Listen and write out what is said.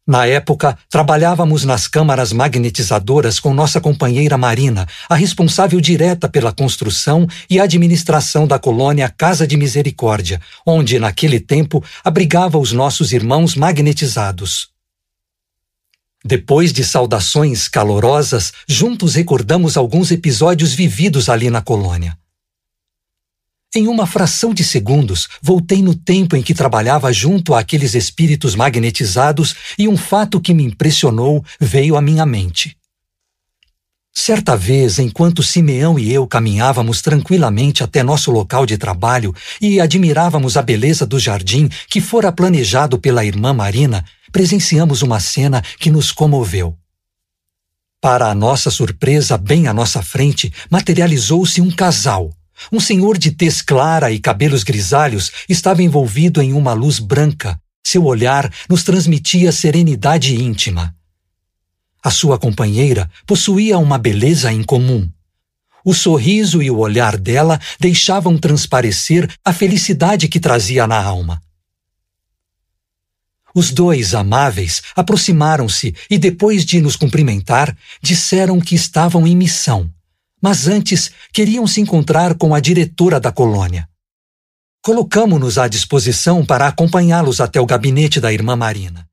Na época, trabalhávamos nas câmaras magnetizadoras com nossa companheira Marina, a responsável direta pela construção e administração da colônia Casa de Misericórdia, onde, naquele tempo, abrigava os nossos irmãos magnetizados. Depois de saudações calorosas, juntos recordamos alguns episódios vividos ali na colônia. Em uma fração de segundos, voltei no tempo em que trabalhava junto àqueles espíritos magnetizados e um fato que me impressionou veio à minha mente. Certa vez, enquanto Simeão e eu caminhávamos tranquilamente até nosso local de trabalho e admirávamos a beleza do jardim que fora planejado pela irmã Marina, presenciamos uma cena que nos comoveu. Para a nossa surpresa, bem à nossa frente, materializou-se um casal. Um senhor de tez clara e cabelos grisalhos estava envolvido em uma luz branca. Seu olhar nos transmitia serenidade íntima. A sua companheira possuía uma beleza incomum. O sorriso e o olhar dela deixavam transparecer a felicidade que trazia na alma. Os dois amáveis aproximaram-se e, depois de nos cumprimentar, disseram que estavam em missão. Mas antes queriam se encontrar com a diretora da colônia. Colocamo-nos à disposição para acompanhá-los até o gabinete da irmã Marina.